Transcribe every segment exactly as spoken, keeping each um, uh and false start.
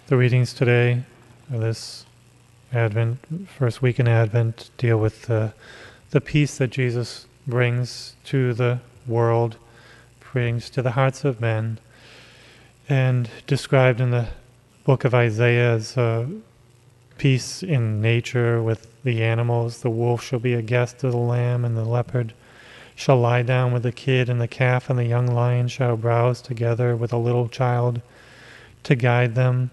The readings today, uh, this Advent, first week in Advent, deal with the, the peace that Jesus brings to the world, brings to the hearts of men, and described in the book of Isaiah as uh, peace in nature with the animals. The wolf shall be a guest of the lamb, and the leopard shall lie down with the kid, and the calf and the young lion shall browse together with a little child to guide them,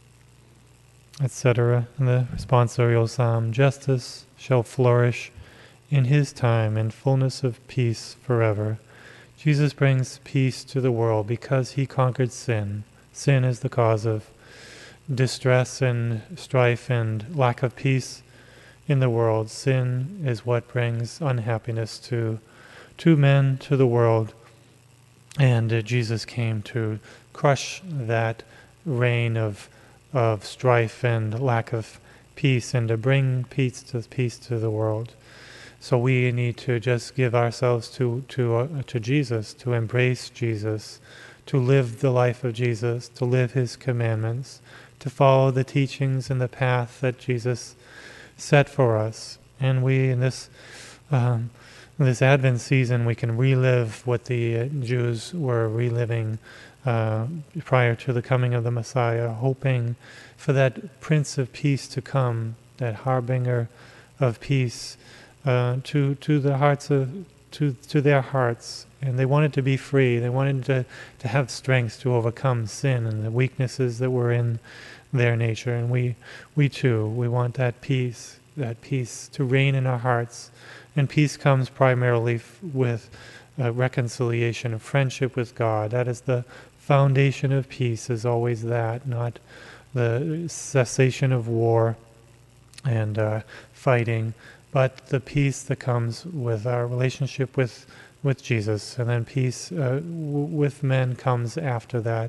et cetera. And the responsorial psalm, justice shall flourish in his time, and fullness of peace forever. Jesus brings peace to the world because he conquered sin. Sin is the cause of distress and strife and lack of peace in the world. Sin is what brings unhappiness to to men, to the world. And uh, Jesus came to crush that reign of of strife and lack of peace, and to bring peace to peace to the world. So we need to just give ourselves to to uh, to Jesus, to embrace Jesus, to live the life of Jesus, to live his commandments, to follow the teachings and the path that Jesus set for us. And we, in this um, in this Advent season, we can relive what the uh, Jews were reliving uh, prior to the coming of the Messiah, hoping for that Prince of Peace to come, that harbinger of peace uh, to to the hearts of to to their hearts. And they wanted to be free. They wanted to to have strength to overcome sin and the weaknesses that were in their nature. And we we too we want that peace, that peace to reign in our hearts. And peace comes primarily f- with uh, reconciliation and friendship with God. That is the foundation of peace, is always that, not the cessation of war and uh, fighting, but the peace that comes with our relationship with, with Jesus. And then peace uh, w- with men comes after that.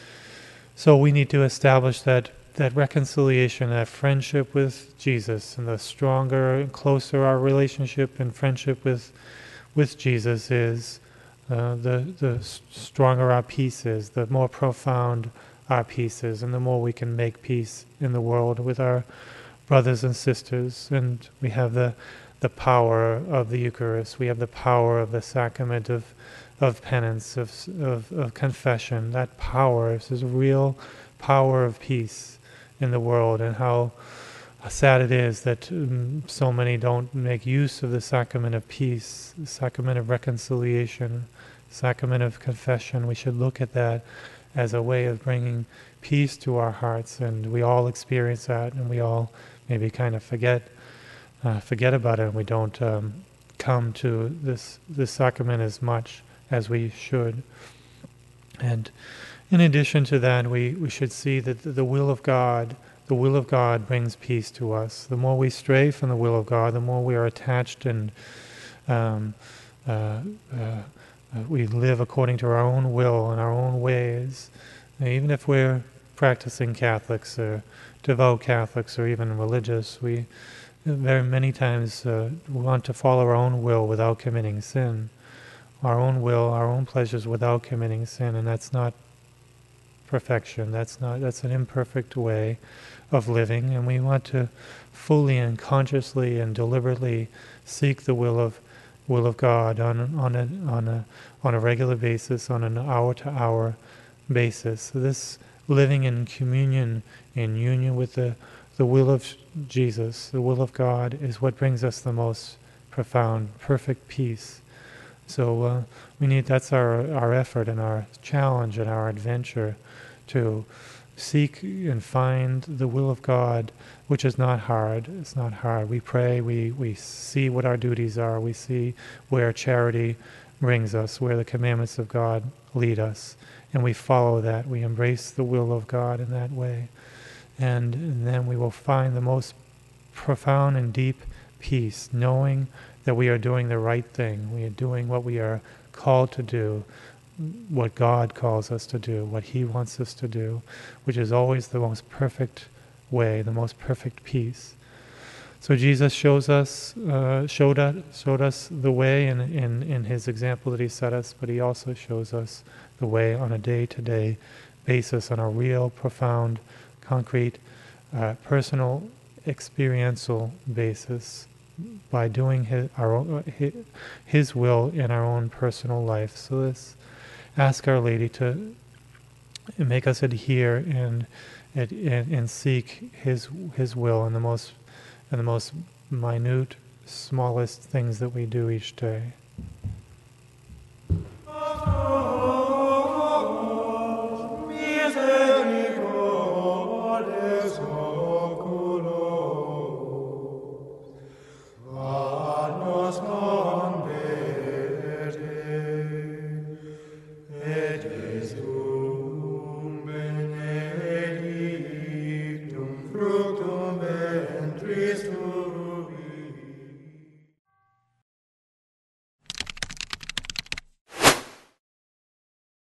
So we need to establish that that reconciliation, that friendship with Jesus, and the stronger and closer our relationship and friendship with with Jesus is, uh, the the stronger our peace is, the more profound our peace is, and the more we can make peace in the world with our brothers and sisters. And we have the the power of the Eucharist. We have the power of the sacrament of of penance, of of, of confession. That power is a real power of peace in the world. And how sad it is that um, so many don't make use of the sacrament of peace, the sacrament of reconciliation, sacrament of confession. We should look at that as a way of bringing peace to our hearts, and we all experience that, and we all maybe kind of forget uh, forget about it, and we don't um, come to this this sacrament as much as we should. And in addition to that, we, we should see that the will of God, the will of God brings peace to us. The more we stray from the will of God, the more we are attached and um, uh, uh, uh, we live according to our own will and our own ways. And even if we're practicing Catholics or devout Catholics or even religious, we very many times uh, want to follow our own will without committing sin. Our own will, our own pleasures without committing sin, and that's not perfection. That's not that's an imperfect way of living, and we want to fully and consciously and deliberately seek the will of will of God on on a on a on a regular basis, on an hour to hour basis. So this living in communion, in union with the the will of Jesus, the will of God, is what brings us the most profound, perfect peace. So uh, we need, that's our, our effort and our challenge and our adventure, to seek and find the will of God, which is not hard. It's not hard. We pray, we, we see what our duties are, we see where charity brings us, where the commandments of God lead us, and we follow that. We embrace the will of God in that way. And, and then we will find the most profound and deep peace, knowing that we are doing the right thing. We are doing what we are called to do, what God calls us to do, what He wants us to do, which is always the most perfect way, the most perfect peace. So Jesus shows us, uh, showed us, showed us the way in, in, in His example that He set us, but He also shows us the way on a day-to-day basis, on a real, profound, concrete, uh, personal, experiential basis by doing his, our own, his, his will in our own personal life. So let's ask Our Lady to make us adhere and and, and seek His His will in the most in the most minute, smallest things that we do each day. Fructum ventris tuum